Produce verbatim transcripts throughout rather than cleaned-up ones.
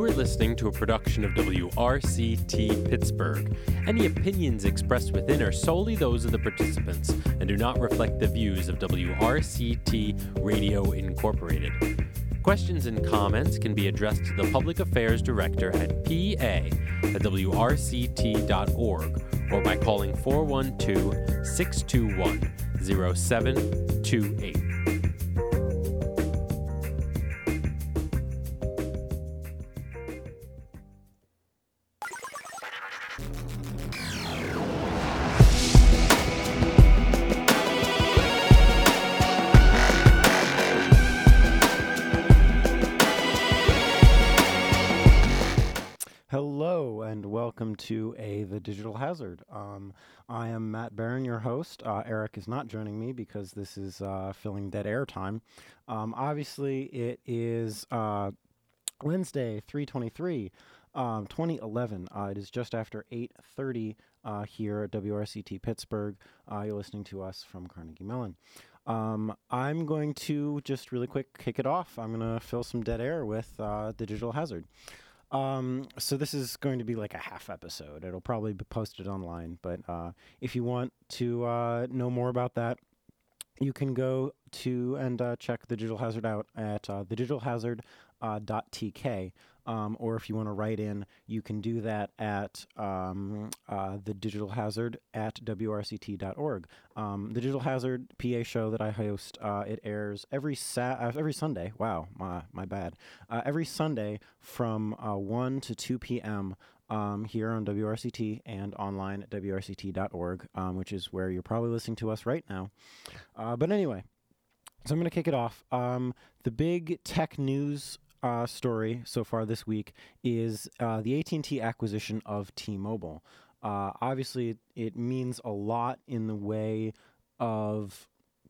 are listening to a production of W R C T Pittsburgh. Any opinions expressed within are solely those of the participants and do not reflect the views of W R C T Radio Incorporated. Questions and comments can be addressed to the Public Affairs Director at P A at W R C T dot org or by calling four one two, six two one, zero seven two eight. Hello and welcome to A The Digital Hazard. Um, I am Matt Barron, your host. Uh, Eric is not joining me because this is uh, filling dead air time. Um, obviously, it is uh, Wednesday, three twenty-three, um, twenty eleven. Uh, it is just after eight thirty uh, here at W R C T Pittsburgh. Uh, you're listening to us from Carnegie Mellon. Um, I'm going to just really quick kick it off. I'm going to fill some dead air with uh, The Digital Hazard. Um, so this is going to be like a half episode. It'll probably be posted online, but uh, if you want to uh, know more about that, you can go to and uh, check The Digital Hazard out at uh, the digital hazard dot t k. Um, or if you want to write in, you can do that at um, uh, The Digital Hazard at W R C T dot org. Um, the Digital Hazard P A show that I host, uh, it airs every sa- uh, every Sunday. Wow, my my bad. Uh, every Sunday from uh, one to two p.m. Um, here on W R C T and online at W R C T dot org, um, which is where you're probably listening to us right now. Uh, but anyway, so I'm going to kick it off. Um, the big tech news Uh, story so far this week is uh, the A T and T acquisition of T-Mobile. Uh, obviously, it, it means a lot in the way of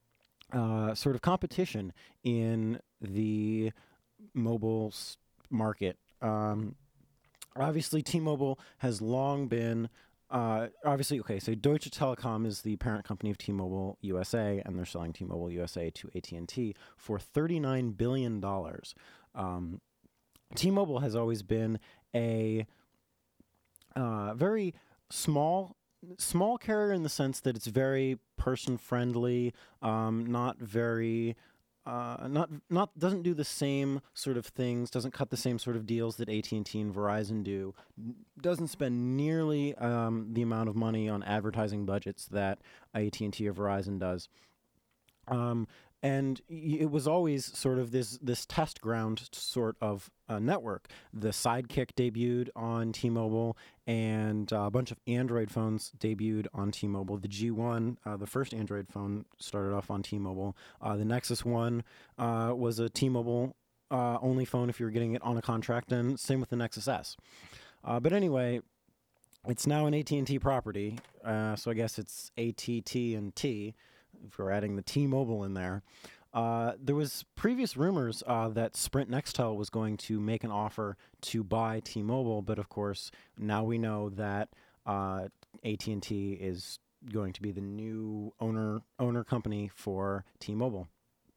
uh, sort of competition in the mobile s- market. Um, obviously, T-Mobile has long been Uh, obviously, okay, so Deutsche Telekom is the parent company of T-Mobile U S A, and they're selling T-Mobile U S A to A T and T for thirty-nine billion dollars. Um, T-Mobile has always been a uh, very small small carrier in the sense that it's very person-friendly, um, not very... Uh, not not doesn't do the same sort of things, doesn't cut the same sort of deals that A T and T and Verizon do, doesn't spend nearly um, the amount of money on advertising budgets that A T and T or Verizon does. Um, and y- it was always sort of this this test ground sort of uh, network. The Sidekick debuted on T-Mobile, and uh, a bunch of Android phones debuted on T-Mobile. The G one, uh, the first Android phone, started off on T-Mobile. Uh, the Nexus one uh, was a T-Mobile uh, only phone if you were getting it on a contract, and same with the Nexus S. Uh, but anyway, it's now an A T and T property, uh, so I guess it's A T T and T, if we're adding the T-Mobile in there. Uh, there was previous rumors uh, that Sprint Nextel was going to make an offer to buy T-Mobile, but of course now we know that uh, A T and T is going to be the new owner owner company for T-Mobile.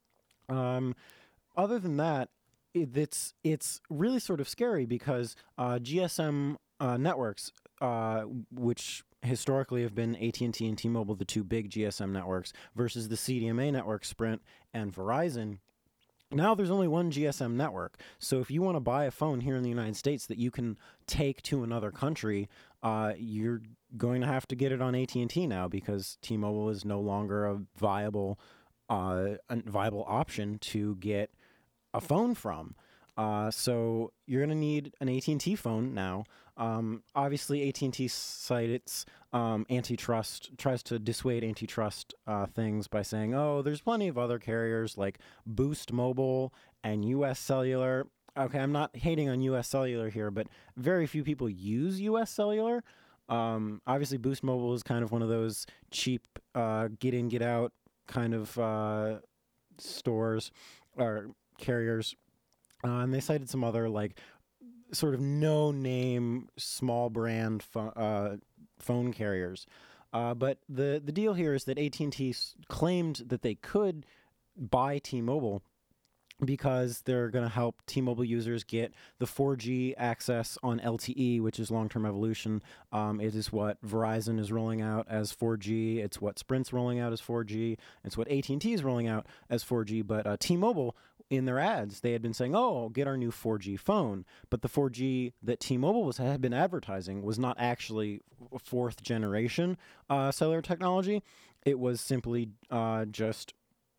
Um, other than that, it, it's it's really sort of scary because uh, G S M uh, networks, uh, which historically have been A T and T and T-Mobile, the two big G S M networks, versus the C D M A network, Sprint and Verizon. Now there's only one G S M network. So if you want to buy a phone here in the United States that you can take to another country, uh, you're going to have to get it on A T and T now because T-Mobile is no longer a viable, uh, a viable option to get a phone from. Uh, so you're going to need an A T and T phone now. Um, obviously, A T and T cites um, antitrust, tries to dissuade antitrust uh, things by saying, oh, there's plenty of other carriers like Boost Mobile and U S Cellular. Okay, I'm not hating on U S Cellular here, but very few people use U S Cellular. Um, obviously, Boost Mobile is kind of one of those cheap uh, get in, get out kind of uh, stores or carriers. Uh, and they cited some other, like, sort of no-name, small brand pho- uh, phone carriers. Uh, but the, the deal here is that A T and T s- claimed that they could buy T-Mobile because they're going to help T-Mobile users get the four G access on L T E, which is long-term evolution. Um, it is what Verizon is rolling out as four G. It's what Sprint's rolling out as four G. It's what A T and T is rolling out as four G. But uh, T-Mobile, in their ads, they had been saying, oh, get our new four G phone. But the four G that T-Mobile was, had been advertising was not actually fourth generation uh, cellular technology. It was simply uh, just,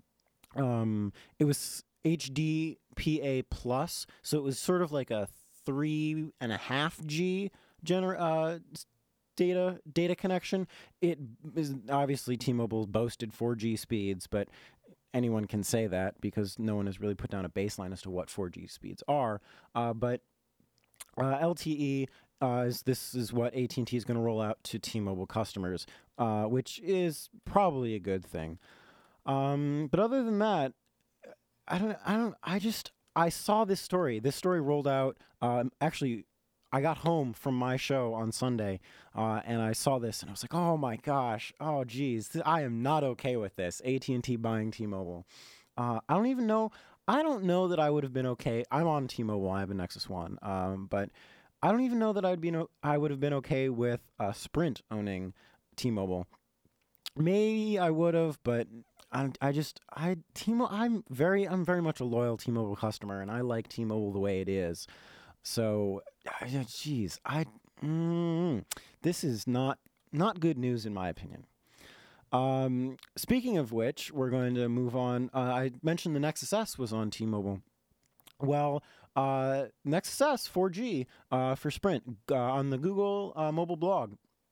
um, it was H D P A plus, so it was sort of like a three and a half G gener- uh, data data connection. It is obviously T-Mobile boasted four G speeds, but anyone can say that because no one has really put down a baseline as to what four G speeds are. Uh, but uh, L T E uh, is this is what A T and T is going to roll out to T-Mobile customers, uh, which is probably a good thing. Um, but other than that, I don't, I don't, I just, I saw this story. This story rolled out, um, actually, I got home from my show on Sunday, uh, and I saw this, and I was like, oh my gosh, oh geez, th- I am not okay with this, A T and T buying T-Mobile. Uh, I don't even know, I don't know that I would have been okay. I'm on T-Mobile, I have a Nexus one, um, but I don't even know that I'd be, no, I would have been okay with uh, Sprint owning T-Mobile. Maybe I would have, but I, I just I T-Mobile. I'm very I'm very much a loyal T-Mobile customer, and I like T-Mobile the way it is. So, geez, I mm, this is not not good news in my opinion. Um, speaking of which, we're going to move on. Uh, I mentioned the Nexus S was on T-Mobile. Well, uh, Nexus S four G uh, for Sprint uh, on the Google uh, mobile blog.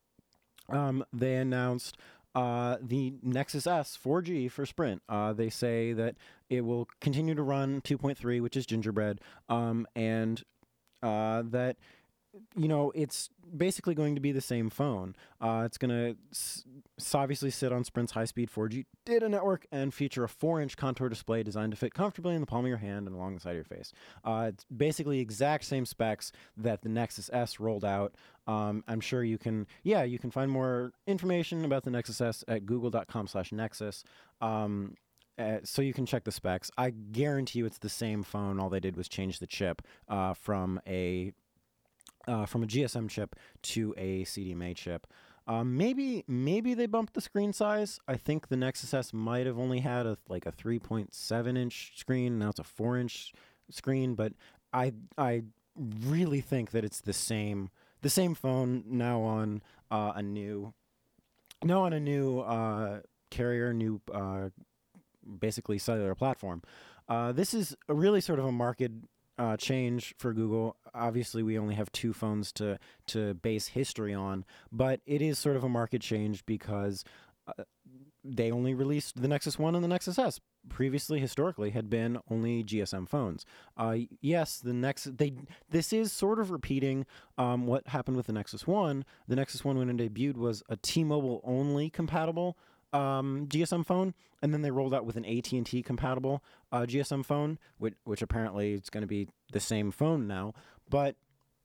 Um, they announced uh, the Nexus S four G for Sprint. Uh, they say that it will continue to run two point three, which is Gingerbread, um, and uh, that, you know, it's basically going to be the same phone. Uh, it's going to s- obviously sit on Sprint's high-speed four G data network and feature a four-inch contour display designed to fit comfortably in the palm of your hand and along the side of your face. Uh, it's basically exact same specs that the Nexus S rolled out. Um, I'm sure you can, yeah, you can find more information about the Nexus S at google.com slash Nexus. Um, uh, so you can check the specs. I guarantee you it's the same phone. All they did was change the chip uh, from a Uh, from a G S M chip to a C D M A chip. Um, maybe maybe they bumped the screen size. I think the Nexus S might have only had a like a three point seven inch screen. Now it's a four inch screen, but I I really think that it's the same the same phone now on uh, a new now on a new uh, carrier, new uh, basically cellular platform. Uh, this is a really sort of a market Uh, change for Google. Obviously, we only have two phones to to base history on, but it is sort of a market change because uh, they only released the Nexus one and the Nexus S. Previously, historically, had been only G S M phones. Uh, yes, the Nexus. They this is sort of repeating um, what happened with the Nexus one. The Nexus one, when it debuted, was a T-Mobile only compatible Um, G S M phone, and then they rolled out with an A T and T compatible uh, G S M phone, which, which apparently it's going to be the same phone now. But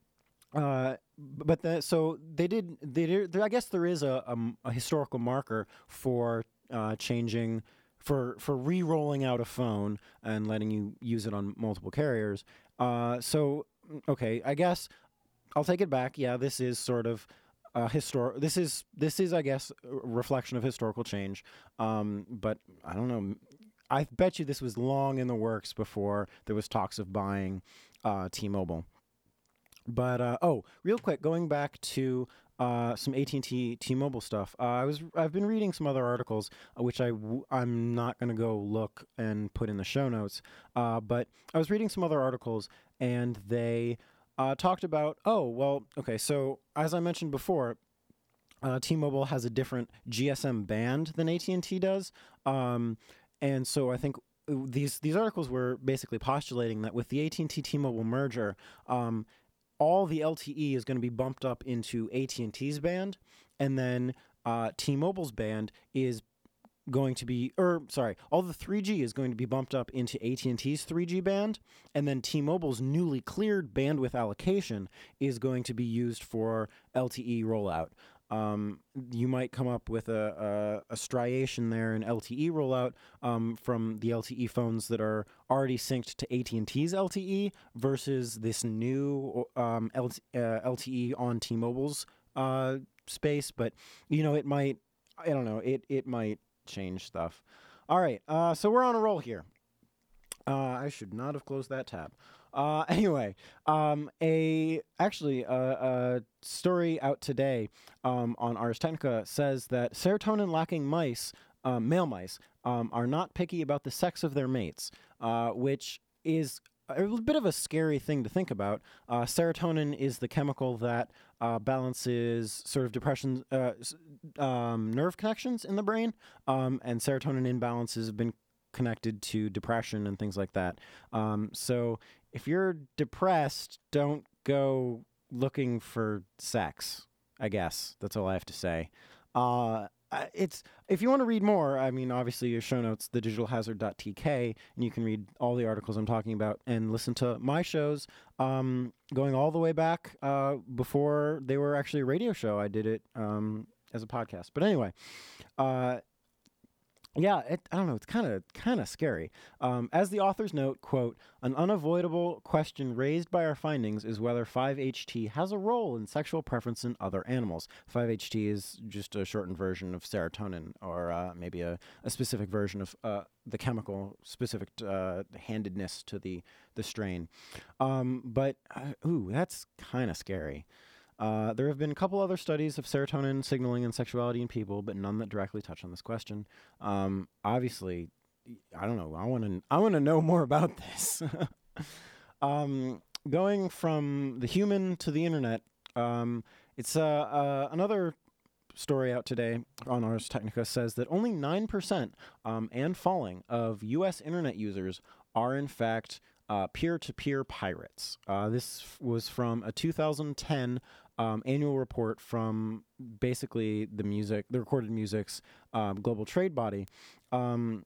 uh, but the, so they did. They did. I guess there is a, a, a historical marker for uh, changing for for re-rolling out a phone and letting you use it on multiple carriers. Uh, so okay, I guess I'll take it back. Yeah, this is sort of. Uh, histor- This is this is I guess a reflection of historical change, um, but I don't know. I bet you this was long in the works before there was talks of buying uh, T-Mobile. But uh, oh, real quick, going back to uh, some A T and T T-Mobile stuff. Uh, I was I've been reading some other articles, uh, which I w- I'm not going to go look and put in the show notes. Uh, but I was reading some other articles, and they. Uh, talked about, oh, well, okay, so as I mentioned before, uh, T-Mobile has a different G S M band than A T and T does. Um, and so I think these these articles were basically postulating that with the A T and T T-Mobile merger, um, all the L T E is going to be bumped up into A T and T's band, and then uh, T-Mobile's band is going to be, or sorry, all the three G is going to be bumped up into A T and T's three G band, and then T-Mobile's newly cleared bandwidth allocation is going to be used for L T E rollout. um, you might come up with a, a, a striation there in L T E rollout um, from the L T E phones that are already synced to A T and T's L T E versus this new um, L T, uh, L T E on T-Mobile's uh, space. But, you know, it might, I don't know, it, it might change stuff. All right, uh, so we're on a roll here. Uh, I should not have closed that tab. Uh, anyway, um, a actually a, a story out today um, on Ars Technica says that serotonin-lacking mice, um, male mice, um, are not picky about the sex of their mates, uh, which is a bit of a scary thing to think about. Uh, serotonin is the chemical that uh, balances sort of depression, uh, um, nerve connections in the brain, um, and serotonin imbalances have been connected to depression and things like that. Um, so if you're depressed, don't go looking for sex, I guess. That's all I have to say. Uh, it's if you want to read more, I mean, obviously your show notes, the digital hazard dot t k, and you can read all the articles I'm talking about and listen to my shows um, going all the way back uh, before they were actually a radio show. I did it um, as a podcast. But anyway, uh, Yeah, it, I don't know. It's kind of kind of scary. Um, as the authors note, quote, an unavoidable question raised by our findings is whether five H T has a role in sexual preference in other animals. five H T is just a shortened version of serotonin, or uh, maybe a, a specific version of uh, the chemical specific uh, handedness to the, the strain. Um, but, uh, ooh, that's kind of scary. Uh, there have been a couple other studies of serotonin signaling and sexuality in people, but none that directly touch on this question. Um, obviously, I don't know. I want to. I want to know more about this. um, going from the human to the internet, um, it's uh, uh, another story out today on Ars Technica says that only nine percent um, and falling of U S internet users are in fact uh, peer-to-peer pirates. Uh, this f- was from a two thousand ten Um, annual report from basically the music, the recorded music's um, global trade body. Um,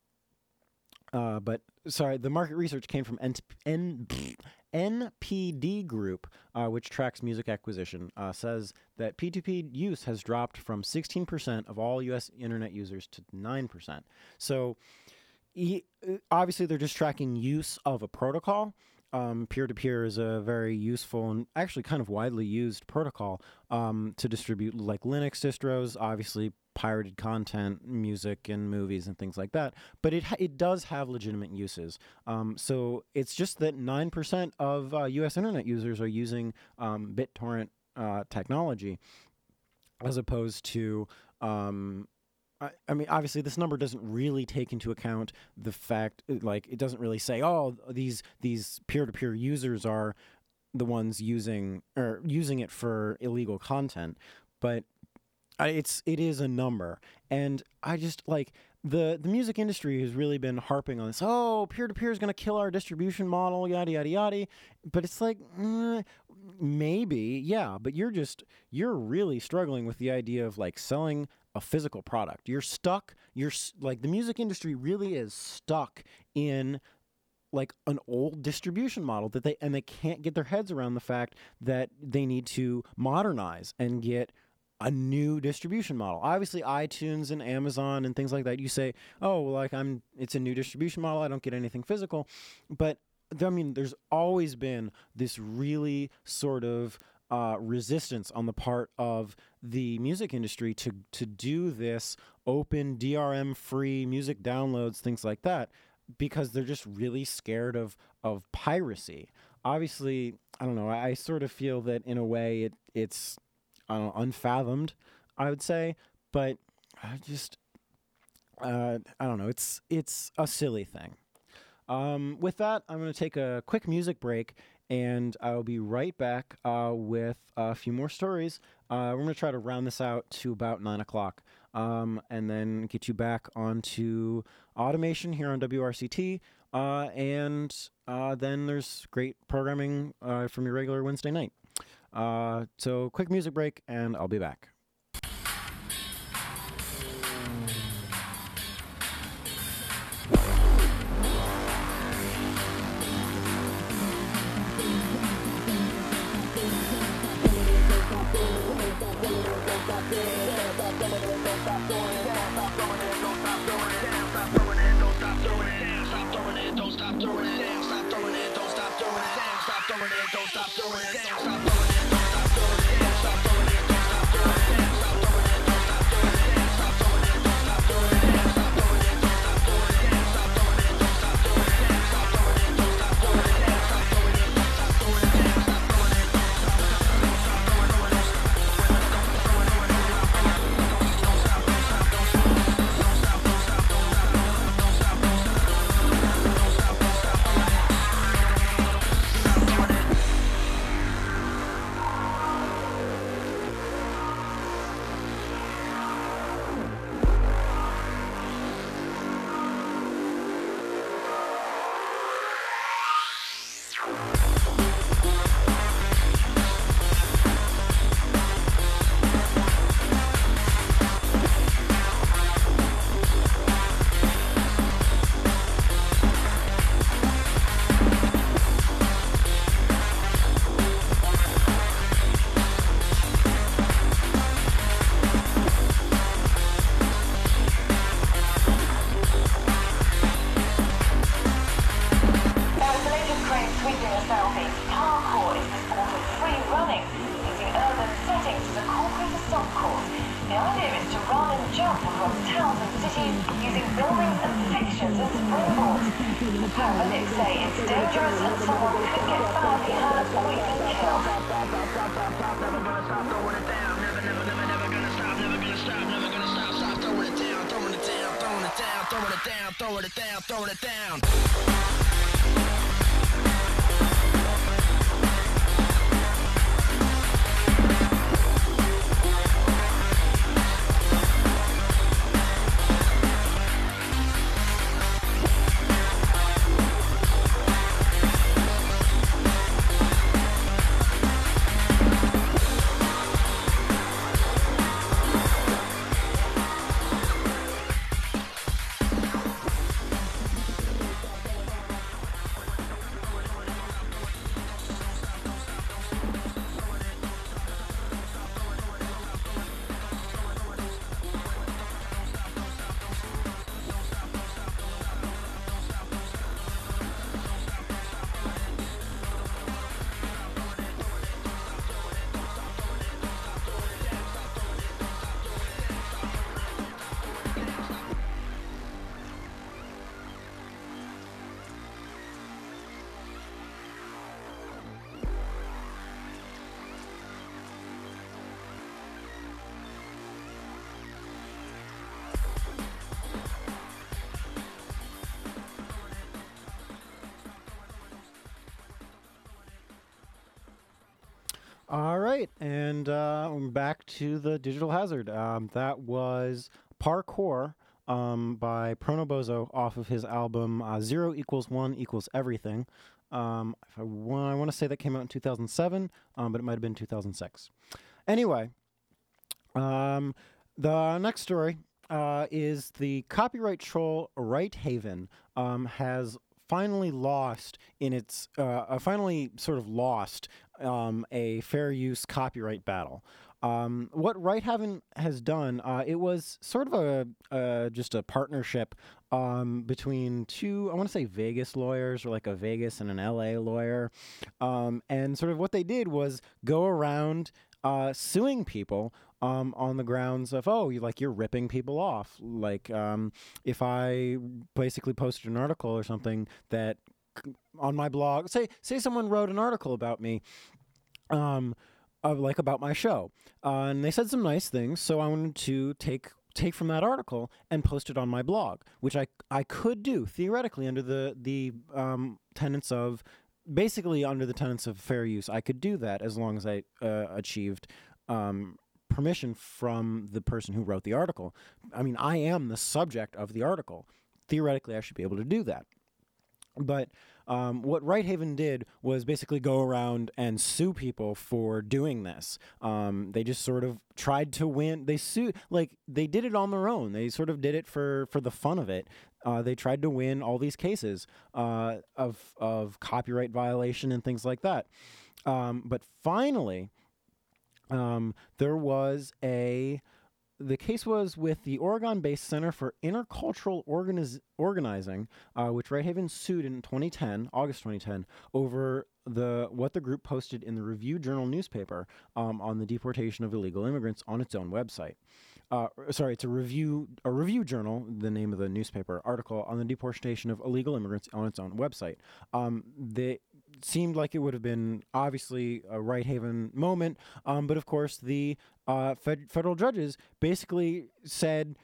uh, but sorry, the market research came from N- N- N P D Group, uh, which tracks music acquisition, uh, says that P two P use has dropped from sixteen percent of all U S internet users to nine percent. So e- obviously they're just tracking use of a protocol. Um, peer-to-peer is a very useful and actually kind of widely used protocol um, to distribute like Linux distros, obviously pirated content, music and movies and things like that. But it ha- it does have legitimate uses. Um, so it's just that nine percent of uh, U S internet users are using um, BitTorrent uh, technology as opposed to... Um, I, I mean, obviously, this number doesn't really take into account the fact, like, it doesn't really say, oh, these these peer-to-peer users are the ones using or using it for illegal content, but I, it's it is a number, and I just like the the music industry has really been harping on this. Oh, peer-to-peer is going to kill our distribution model, yada yada yada. But it's like mm, maybe, yeah, but you're just you're really struggling with the idea of like selling a physical product. You're stuck. You're like the music industry really is stuck in like an old distribution model that they and they can't get their heads around the fact that they need to modernize and get a new distribution model. Obviously, iTunes and Amazon and things like that. You say, oh, well, like I'm, it's a new distribution model. I don't get anything physical, but I mean, there's always been this really sort of Uh, resistance on the part of the music industry to to do this open D R M free music downloads, things like that, because they're just really scared of of piracy. Obviously, I don't know. I, I sort of feel that in a way it it's I don't know, unfathomed, I would say, but I just uh, I don't know. It's it's a silly thing. Um, with that, I'm going to take a quick music break. And I'll be right back uh, with a few more stories. Uh, we're going to try to round this out to about nine o'clock um, and then get you back onto automation here on W R C T. Uh, and uh, then there's great programming uh, from your regular Wednesday night. Uh, so quick music break, and I'll be back. Yeah. All right, and uh, I'm back to the Digital Hazard. Um, that was Parkour um, by Pronobozo off of his album uh, Zero Equals One Equals Everything. Um, if I, wa- I want to say that came out in two thousand seven, um, but it might have been two thousand six. Anyway, um, the next story uh, is the copyright troll Right Haven um, has finally lost in its uh, uh, finally sort of lost um, a fair use copyright battle. Um, what Right Haven has done, uh, it was sort of a uh, just a partnership um, between two, I want to say Vegas lawyers, or like a Vegas and an L A lawyer, um, and sort of what they did was go around uh, suing people um, on the grounds of, oh, you like you're ripping people off. Like um, if I basically posted an article or something that on my blog, say say someone wrote an article about me, um, of, like about my show, uh, and they said some nice things, so I wanted to take take from that article and post it on my blog, which I I could do theoretically under the the um, tenets of basically under the tenets of fair use. I could do that as long as I uh, achieved um, permission from the person who wrote the article. I mean, I am the subject of the article. Theoretically, I should be able to do that. But um, what Right Haven did was basically go around and sue people for doing this. Um, they just sort of tried to win. They sued, like they did it on their own. They sort of did it for, for the fun of it. Uh, they tried to win all these cases uh, of of copyright violation and things like that. Um, but finally, um, there was a. The case was with the Oregon-based Center for Intercultural Organiz- Organizing, uh, which Right Haven sued in twenty ten, August twenty ten, over the what the group posted in the Review Journal newspaper um, on the deportation of illegal immigrants on its own website. Uh, sorry, it's a review a Review Journal, the name of the newspaper, article on the deportation of illegal immigrants on its own website. Um, they seemed like it would have been obviously a Right Haven moment, um, but of course the uh, fed- federal judges basically said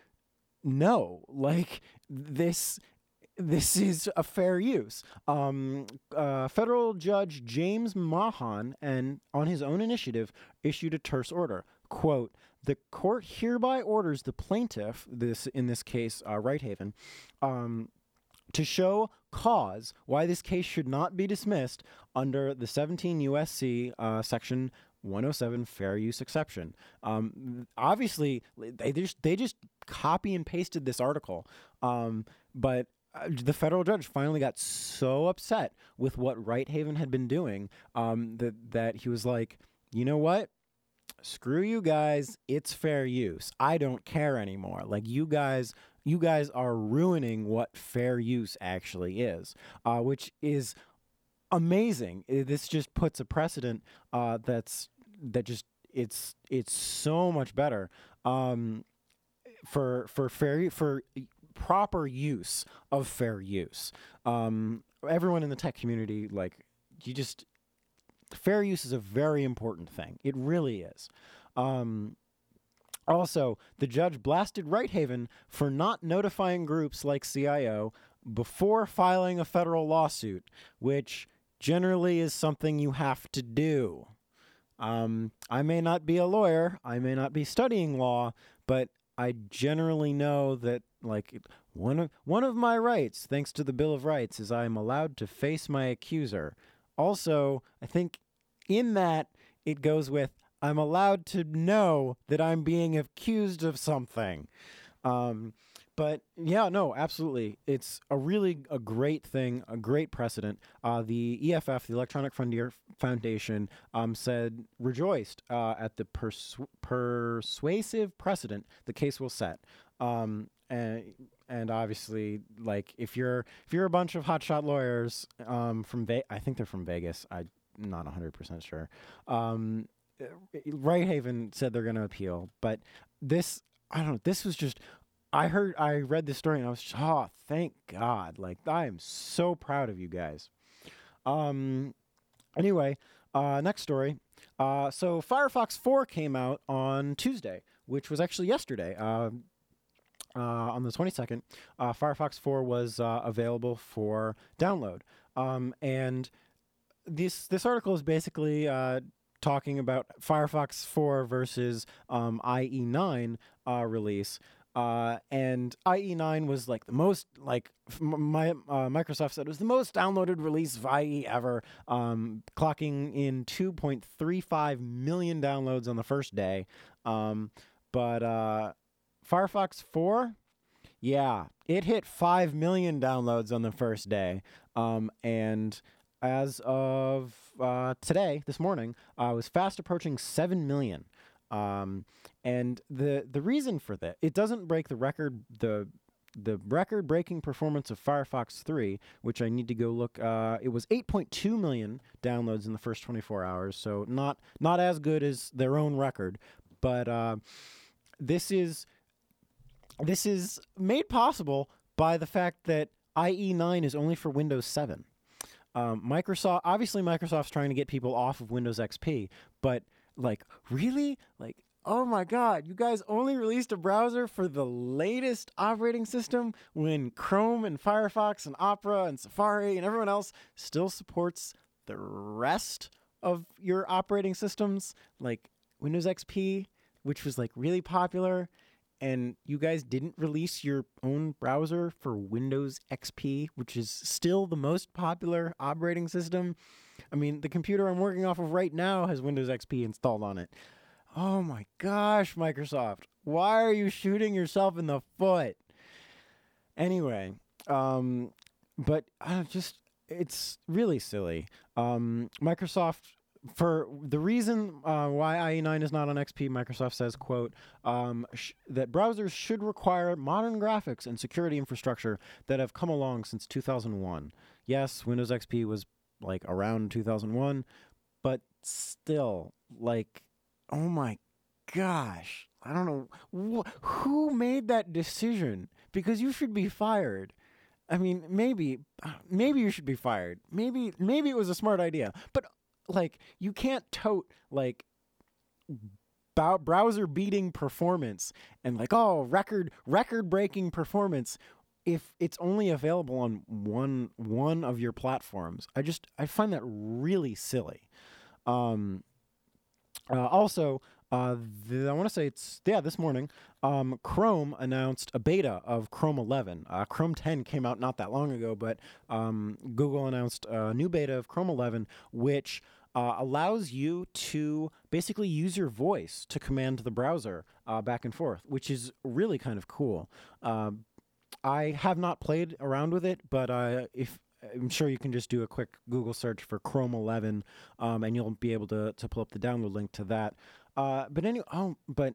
no, like this. This is a fair use. Um, uh, federal Judge James Mahan, and on his own initiative, issued a terse order. Quote, "The court hereby orders the plaintiff, this in this case, uh, Right Haven, um, to show cause why this case should not be dismissed under the seventeen U S C uh, section one oh seven fair use exception." Um, obviously, they just they just copy and pasted this article, um, but. Uh, the federal judge finally got so upset with what Right Haven had been doing um, that that he was like, you know what? Screw you guys. It's fair use. I don't care anymore. Like you guys, you guys are ruining what fair use actually is, uh, which is amazing. It, this just puts a precedent uh, that's that just it's it's so much better um, for for fair for. proper use of fair use. Um, everyone in the tech community, like, you just, fair use is a very important thing. It really is. Um, also, the judge blasted Right Haven for not notifying groups like C I O before filing a federal lawsuit, which generally is something you have to do. Um, I may not be a lawyer, I may not be studying law, but I generally know that, like, one of one of my rights, thanks to the Bill of Rights, is I am allowed to face my accuser. Also, I think in that it goes with I'm allowed to know that I'm being accused of something. Um, but yeah, no, absolutely, it's a really a great thing, a great precedent. Uh, the E F F, the Electronic Frontier Foundation, um, said rejoiced uh, at the persu- persuasive precedent the case will set. Um, and and obviously, like if you're if you're a bunch of hotshot lawyers um, from Ve- I think they're from Vegas. I'm not one hundred percent sure. Um, Right Haven said they're going to appeal, but this I don't know. This was just. I heard, I read this story and I was just, oh, thank God. Like, I am so proud of you guys. Um, anyway, uh, next story. Uh, so Firefox four came out on Tuesday, which was actually yesterday. Uh, uh, on the twenty-second, uh, Firefox four was uh, available for download. Um, and this, this article is basically uh, talking about Firefox four versus um, I E nine uh, release. Uh, and I E nine was like the most, like f- my uh, Microsoft said it was the most downloaded release of I E ever, um, clocking in two point three five million downloads on the first day. Um, but uh, Firefox four, yeah, it hit five million downloads on the first day. Um, and as of uh, today, this morning, uh, was fast approaching seven million. Um, and the the reason for that, it doesn't break the record, the the record-breaking performance of Firefox three, which I need to go look. Uh, it was eight point two million downloads in the first twenty-four hours, so not not as good as their own record. But uh, this is this is made possible by the fact that I E nine is only for Windows seven. Um, Microsoft, obviously, Microsoft's trying to get people off of Windows X P, but like, really? Like, oh my God, you guys only released a browser for the latest operating system when Chrome and Firefox and Opera and Safari and everyone else still supports the rest of your operating systems, like Windows X P, which was like really popular, and you guys didn't release your own browser for Windows X P, which is still the most popular operating system. I mean, the computer I'm working off of right now has Windows X P installed on it. Oh my gosh, Microsoft. Why are you shooting yourself in the foot? Anyway, um, but uh, just, it's really silly. Um, Microsoft, for the reason uh, why I E nine is not on X P, Microsoft says, quote, um, sh- that browsers should require modern graphics and security infrastructure that have come along since two thousand one. Yes, Windows X P was like around two thousand one, but still, like, oh my gosh, I don't know wh- who made that decision, because you should be fired. I mean, maybe, maybe you should be fired. Maybe, maybe it was a smart idea, but like, you can't tote like bow- browser beating performance and like, oh, record, record breaking performance if it's only available on one, one of your platforms. I just, I find that really silly. Um, uh, also, Uh, the, I want to say it's, yeah, this morning, um, Chrome announced a beta of Chrome eleven. Uh, Chrome ten came out not that long ago, but um, Google announced a new beta of Chrome eleven, which uh, allows you to basically use your voice to command the browser uh, back and forth, which is really kind of cool. Uh, I have not played around with it, but uh, if I'm sure you can just do a quick Google search for Chrome eleven, um, and you'll be able to to pull up the download link to that. Uh, but anyway, oh, but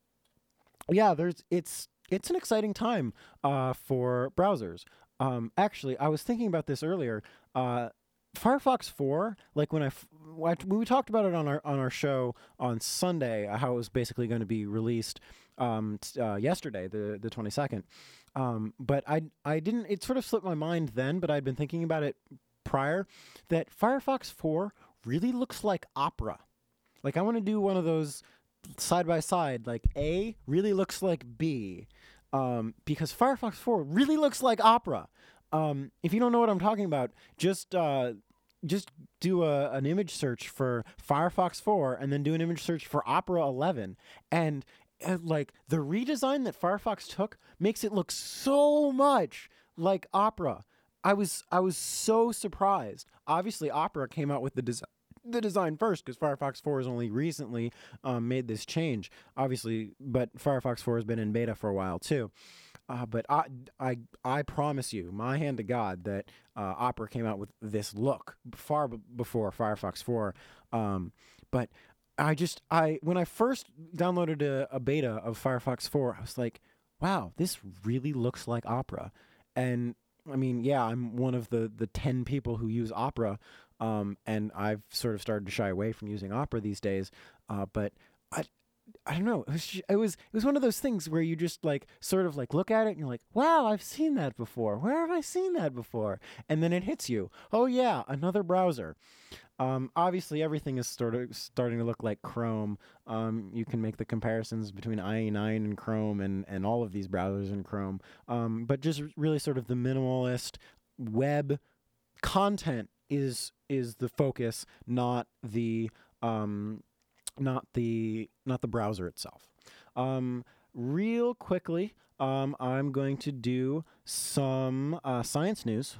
yeah, there's it's it's an exciting time uh, for browsers. Um, actually, I was thinking about this earlier. Uh, Firefox four, like when I f- when we talked about it on our on our show on Sunday, uh, how it was basically going to be released um, t- uh, yesterday, the the twenty-second. Um, but I I didn't. It sort of slipped my mind then, but I'd been thinking about it prior. That Firefox four really looks like Opera. Like, I want to do one of those side by side, like A really looks like B, um, because Firefox four really looks like Opera. Um, if you don't know what I'm talking about, just uh, just do a, an image search for Firefox four and then do an image search for Opera eleven. And, uh, like, the redesign that Firefox took makes it look so much like Opera. I was I was so surprised. Obviously, Opera came out with the design. the design first, because Firefox four has only recently um, made this change, obviously, but Firefox four has been in beta for a while too. Uh, but I, I, I promise you, my hand to God, that uh, Opera came out with this look far b- before Firefox four. Um, but I just, I when I first downloaded a, a beta of Firefox four, I was like, wow, this really looks like Opera. And I mean, yeah, I'm one of the, the ten people who use Opera, um, and I've sort of started to shy away from using Opera these days. Uh, but I, I don't know. It was, it was it was one of those things where you just like sort of like look at it and you're like, wow, I've seen that before. Where have I seen that before? And then it hits you. Oh yeah, another browser. Um, obviously, everything is sort of starting to look like Chrome. Um, you can make the comparisons between I E nine and Chrome and, and all of these browsers in Chrome. Um, but just really sort of the minimalist web content is is the focus, not the um, not the not the browser itself. Um, real quickly, um, I'm going to do some uh, science news.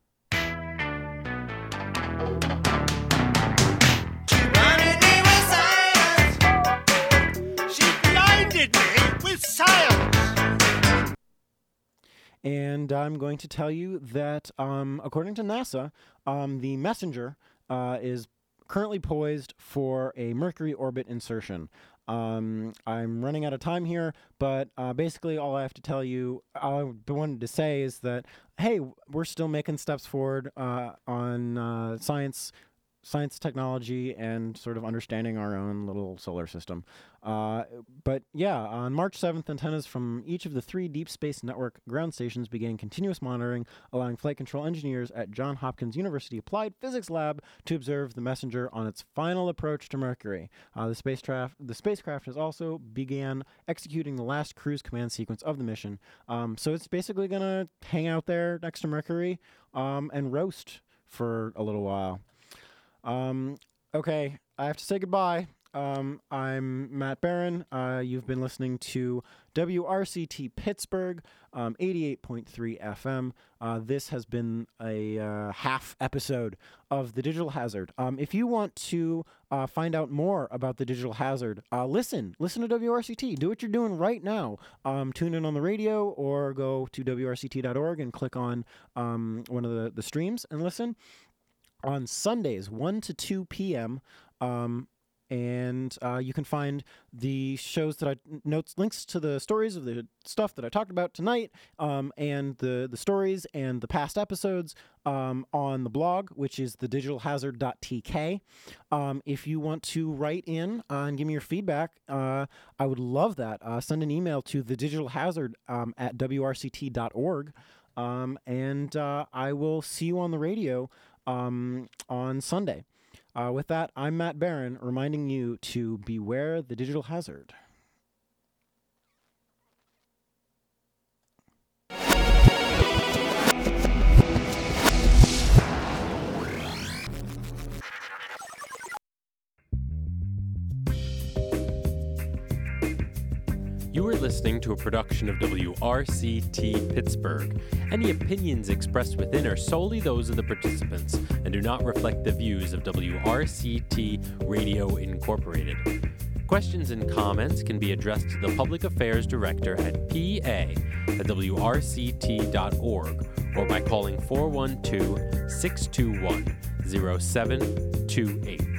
With science. And I'm going to tell you that, um, according to NASA, um, the Messenger uh, is currently poised for a Mercury orbit insertion. Um, I'm running out of time here, but uh, basically all I have to tell you, all I wanted to say is that, hey, we're still making steps forward uh, on uh, science science, technology, and sort of understanding our own little solar system. Uh, but yeah, on March seventh, antennas from each of the three Deep Space Network ground stations began continuous monitoring, allowing flight control engineers at Johns Hopkins University Applied Physics Lab to observe the Messenger on its final approach to Mercury. Uh, the spacecraft, the spacecraft has also began executing the last cruise command sequence of the mission. Um, so it's basically going to hang out there next to Mercury um, and roast for a little while. Um, okay, I have to say goodbye. Um, I'm Matt Barron. Uh, you've been listening to W R C T Pittsburgh, um, eighty-eight point three F M. Uh, this has been a uh, half episode of The Digital Hazard. Um, if you want to uh, find out more about The Digital Hazard, uh, listen. Listen to W R C T. Do what you're doing right now. Um, tune in on the radio or go to W R C T dot org and click on um, one of the, the streams and listen. On Sundays, one to two p.m., um, and uh, you can find the shows that I notes links to the stories of the stuff that I talked about tonight, um, and the the stories and the past episodes um, on the blog, which is the digital hazard dot t k. Um, if you want to write in uh, and give me your feedback, uh, I would love that. Uh, send an email to the digital hazard um, at w r c t dot org, um, and uh, I will see you on the radio um, on Sunday. Uh, with that, I'm Matt Barron, reminding you to beware the digital hazard. You are listening to a production of W R C T Pittsburgh. Any opinions expressed within are solely those of the participants and do not reflect the views of W R C T Radio Incorporated. Questions and comments can be addressed to the Public Affairs Director at p a at w r c t dot org or by calling four one two, six two one, zero seven two eight.